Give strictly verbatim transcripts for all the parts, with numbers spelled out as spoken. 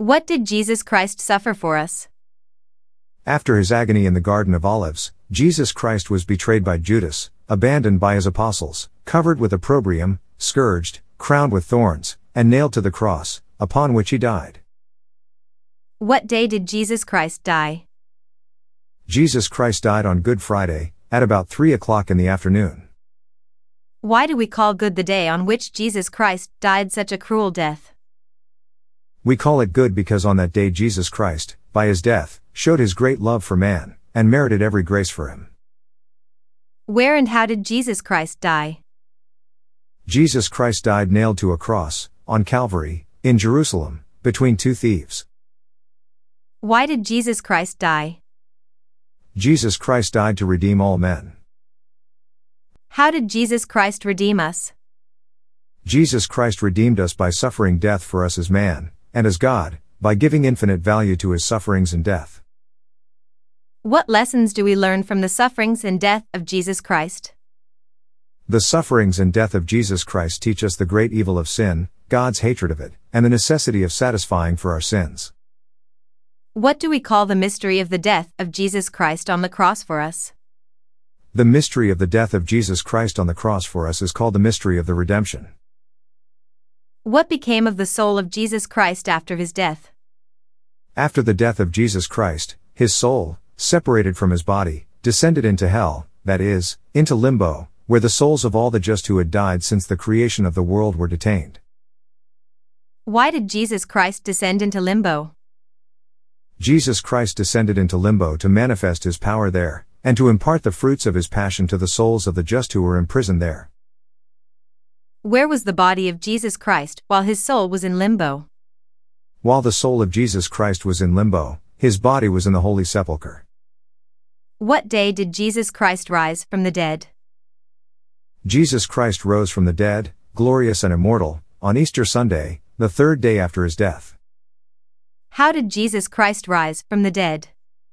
What did Jesus Christ suffer for us? After his agony in the Garden of Olives, Jesus Christ was betrayed by Judas, abandoned by his apostles, covered with opprobrium, scourged, crowned with thorns, and nailed to the cross, upon which he died. What day did Jesus Christ die? Jesus Christ died on Good Friday, at about three o'clock in the afternoon. Why do we call good the day on which Jesus Christ died such a cruel death? We call it good because on that day Jesus Christ, by his death, showed his great love for man, and merited every grace for him. Where and how did Jesus Christ die? Jesus Christ died nailed to a cross, on Calvary, in Jerusalem, between two thieves. Why did Jesus Christ die? Jesus Christ died to redeem all men. How did Jesus Christ redeem us? Jesus Christ redeemed us by suffering death for us as man, and as God, by giving infinite value to his sufferings and death. What lessons do we learn from the sufferings and death of Jesus Christ? The sufferings and death of Jesus Christ teach us the great evil of sin, God's hatred of it, and the necessity of satisfying for our sins. What do we call the mystery of the death of Jesus Christ on the cross for us? The mystery of the death of Jesus Christ on the cross for us is called the mystery of the redemption. What became of the soul of Jesus Christ after his death? After the death of Jesus Christ, his soul, separated from his body, descended into hell, that is, into limbo, where the souls of all the just who had died since the creation of the world were detained. Why did Jesus Christ descend into limbo? Jesus Christ descended into limbo to manifest his power there, and to impart the fruits of his passion to the souls of the just who were imprisoned there. Where was the body of Jesus Christ while his soul was in limbo? While the soul of Jesus Christ was in limbo, his body was in the Holy Sepulchre. What day did Jesus Christ rise from the dead? Jesus Christ rose from the dead, glorious and immortal, on Easter Sunday, the third day after his death. How did Jesus Christ rise from the dead?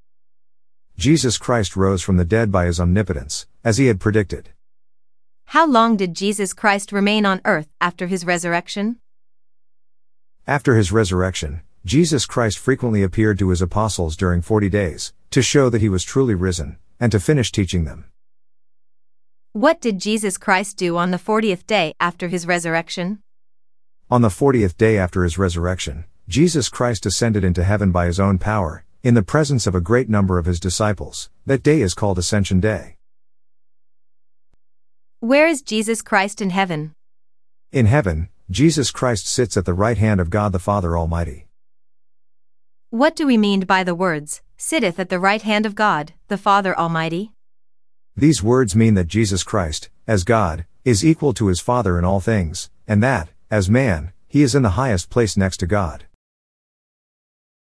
Jesus Christ rose from the dead by his omnipotence, as he had predicted. How long did Jesus Christ remain on earth after his resurrection? After his resurrection, Jesus Christ frequently appeared to his apostles during forty days, to show that he was truly risen, and to finish teaching them. What did Jesus Christ do on the fortieth day after his resurrection? On the fortieth day after his resurrection, Jesus Christ ascended into heaven by his own power, in the presence of a great number of his disciples. That day is called Ascension Day. Where is Jesus Christ in heaven? In heaven, Jesus Christ sits at the right hand of God the Father Almighty. What do we mean by the words, sitteth at the right hand of God, the Father Almighty? These words mean that Jesus Christ, as God, is equal to his Father in all things, and that, as man, he is in the highest place next to God.